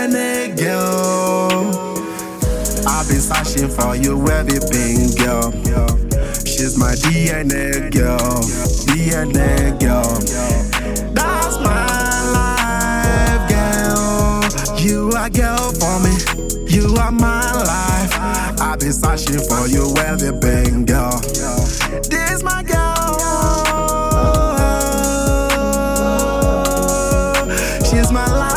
DNA, girl. I've been searching for you, where have you been, girl? She's my DNA, girl. DNA, girl. That's my life, girl. You are girl for me. You are my life. I've been searching for you, where have you been, girl? This my girl. She's my life.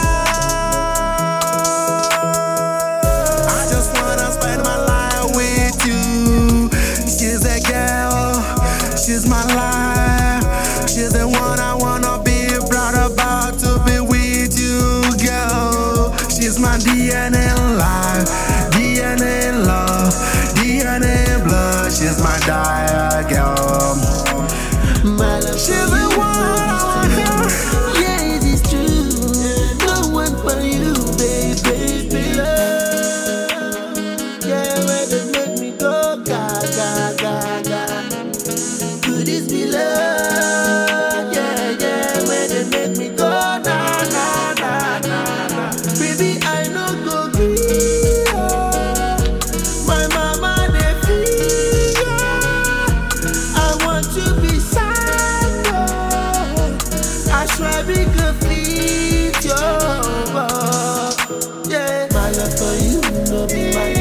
I just wanna spend my life with you. She's a girl. She's my life. She's the one I wanna be proud about, to be with you, girl. She's my DNA life, DNA love, DNA blood. She's my dire girl. My love, She's the one I want. yeah, it is true. No one for you, baby. Love, yeah, when they make me go gaga, gaga. Could this be love? Yeah, yeah, when they make me go na na na na na. Baby, I no go green. My mama they feel. I want to be sad. I swear we could fleet your yeah. My love for you, no be my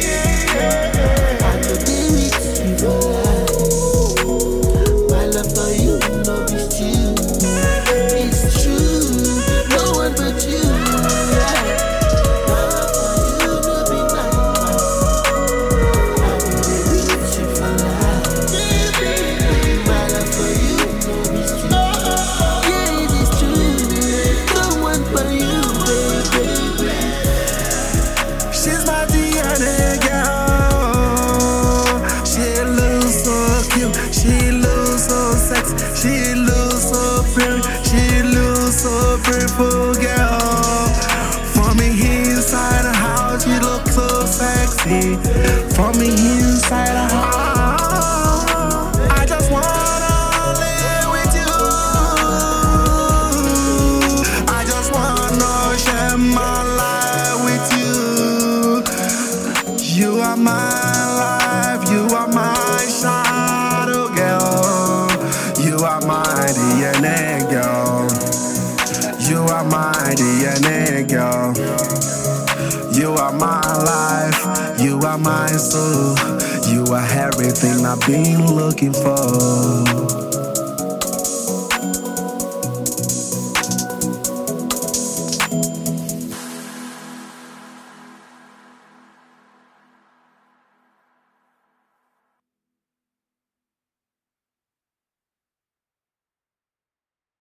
I could be with you for life. My love for you, no be still. It's true, no one but you. Yeah. My love for you, no be my I could be with you for life. My love for you, no be still. Yeah, it is true. No one but you, baby. She's my DNA girl. She looks so cute. She looks so sexy. She looks so pretty. She looks so beautiful, girl. For me inside the house, she looks so sexy. For me inside the house, I just wanna live with you. I just wanna share my life with you. You are my life, you are my shadow, girl. You are my DNA, girl. You are my DNA, girl. You are my life, you are my soul. You are everything I've been looking for.